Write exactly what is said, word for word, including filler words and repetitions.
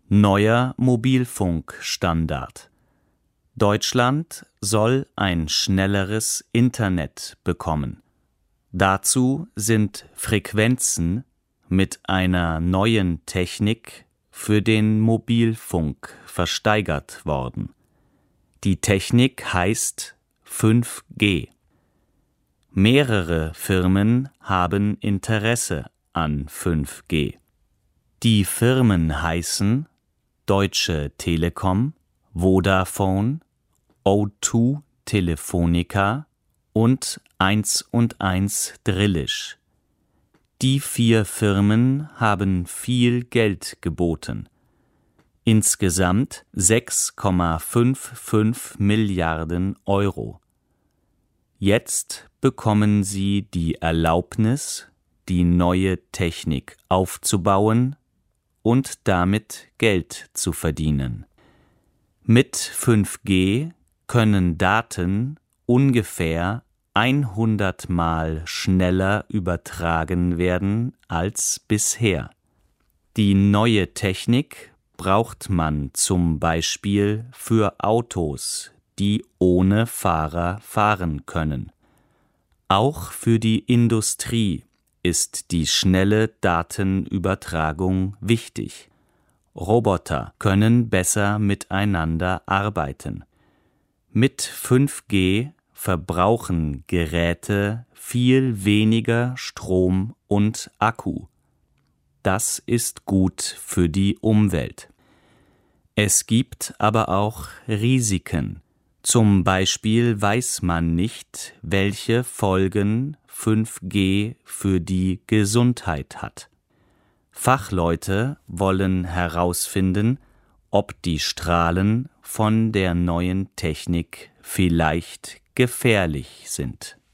Neuer Mobilfunkstandard. Deutschland soll ein schnelleres Internet bekommen. Dazu sind Frequenzen mit einer neuen Technik für den Mobilfunk versteigert worden. Die Technik heißt fünf G. Mehrere Firmen haben Interesse an fünf G. Die Firmen heißen Deutsche Telekom, Vodafone, O zwei Telefonica und eins und eins Drillisch. Die vier Firmen haben viel Geld geboten. Insgesamt sechs Komma fünfundfünfzig Milliarden Euro. Jetzt bekommen sie die Erlaubnis, die neue Technik aufzubauen und damit Geld zu verdienen. Mit fünf G können Daten ungefähr hundert Mal schneller übertragen werden als bisher. Die neue Technik braucht man zum Beispiel für Autos, die ohne Fahrer fahren können. Auch für die Industrie ist die schnelle Datenübertragung wichtig. Roboter können besser miteinander arbeiten. Mit fünf G verbrauchen Geräte viel weniger Strom und Akku. Das ist gut für die Umwelt. Es gibt aber auch Risiken. Zum Beispiel weiß man nicht, welche Folgen fünf G für die Gesundheit hat. Fachleute wollen herausfinden, ob die Strahlen von der neuen Technik vielleicht gefährlich sind.